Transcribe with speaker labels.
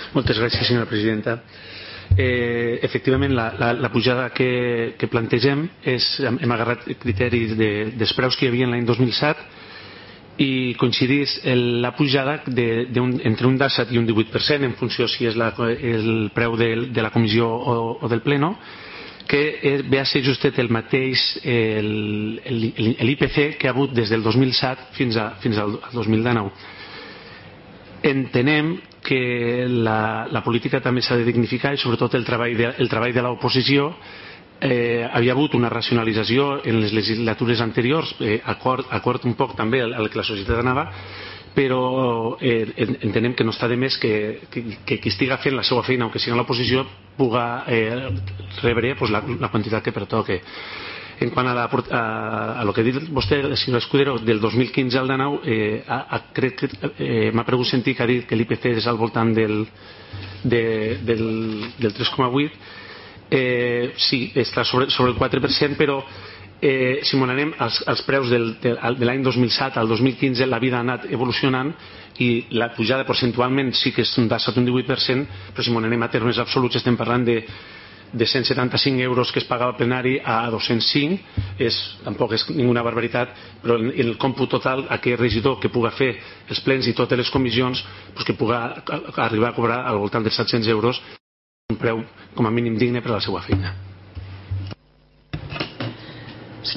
Speaker 1: Moltes gràcies, senyora presidenta. Efectivament, la pujada que plantegem hem agarrat criteris dels preus que hi havia l'any 2007 i coincidís la pujada entre un 17 i un 18% en funció si és el preu de la comissió o del pleno, que ve a ser justet el mateix l'IPC que ha hagut des del 2007 fins al 2019. Entenem que la política també s'ha de dignificar i sobretot el treball de l'oposició. Havia hagut una racionalització en les legislatures anteriors, acord un poc també al que la societat anava, però entenem que no està de més que qui estiga fent la seva feina, aunque sigui a l'oposició, puga rebre la quantitat que pertoque. En quant a lo que ha dit vostè, senyor Escudero, del 2015 al 19, crec que m'ha pregut sentir que ha dit que l'IPC és al voltant del 3,8%. Sí, està sobre el 4%, però si m'ho anem als preus de l'any 2007 al 2015, la vida ha anat evolucionant i la pujada percentualment sí que és un 17 o un 18%, però si m'ho anem a termes absoluts estem parlant de 175 euros que es pagava al plenari a 205, tampoc és ninguna barbaritat, però en el còmput total aquest regidor que puga fer els plens i totes les comissions que puga arribar a cobrar al voltant de 700 euros, un preu com a mínim digne per a la seva feina.